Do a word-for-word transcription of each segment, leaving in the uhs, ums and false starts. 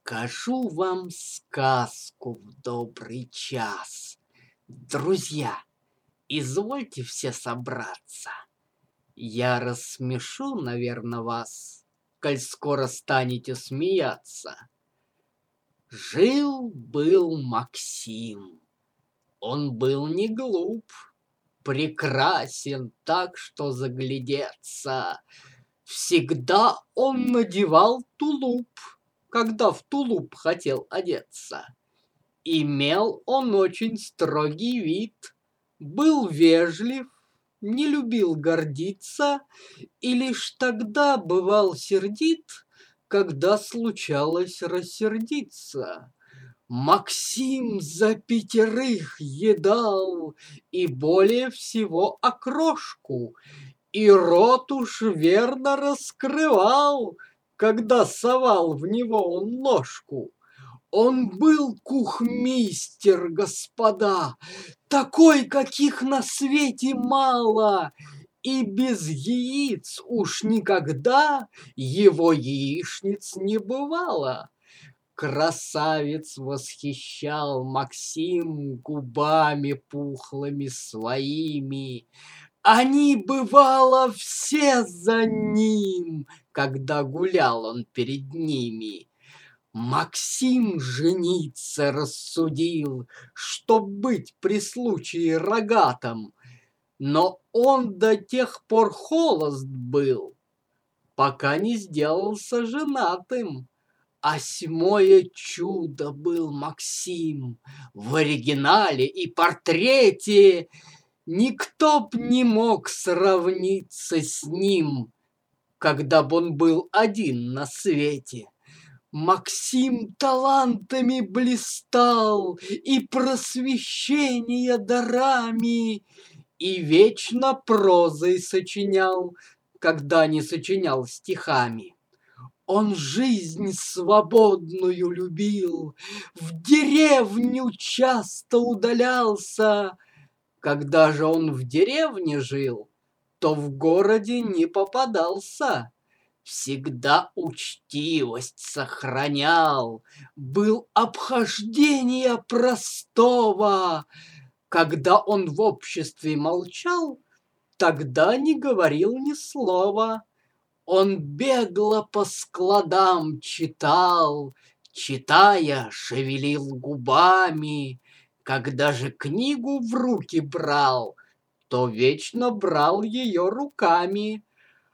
Скажу вам сказку в добрый час. Друзья, извольте все собраться. Я рассмешу, наверно, вас, коль скоро станете смеяться. Жил-был Максим. Он был не глуп, прекрасен так, что заглядеться. Всегда он надевал тулуп, когда в тулуп хотел одеться. Имел он очень строгий вид, был вежлив, не любил гордиться и лишь тогда бывал сердит, когда случалось рассердиться. Максим за пятерых едал и более всего окрошку, и рот уж верно раскрывал, когда совал в него он ложку. Он был кухмистер, господа, такой, каких на свете мало, и без яиц уж никогда его яичниц не бывало. Красавец восхищал Максим губами пухлыми своими. Они, бывало, все за ним, когда гулял он перед ними. Максим жениться рассудил, чтоб быть при случае рогатым, но он до тех пор холост был, пока не сделался женатым. Осьмое чудо был Максим в оригинале и портрете. Никто б не мог сравниться с ним, когда б он был один на свете. Максим талантами блистал и просвещения дарами, и вечно прозой сочинял, когда не сочинял стихами. Он жизнь свободную любил, в деревню часто удалялся. Когда же он в деревне жил, то в городе не попадался. Всегда учтивость сохранял, был обхождения простого. Когда он в обществе молчал, тогда не говорил ни слова. Он бегло по складам читал, читая, шевелил губами. Когда же книгу в руки брал, то вечно брал ее руками.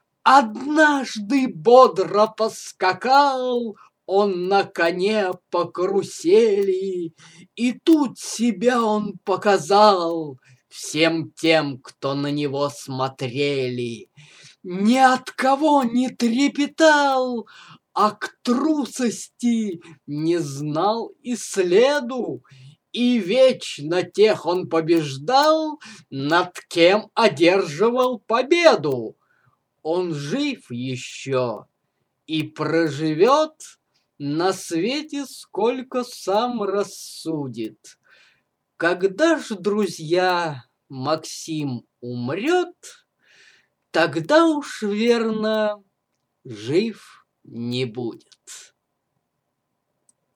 Однажды бодро поскакал он на коне по карусели, и тут себя он показал всем тем, кто на него смотрели. Ни от кого не трепетал, а к трусости не знал и следу, и вечно тех он побеждал, над кем одерживал победу. Он жив еще и проживет на свете, сколько сам рассудит. Когда ж, друзья, Максим умрет, тогда уж, верно, жив не будет.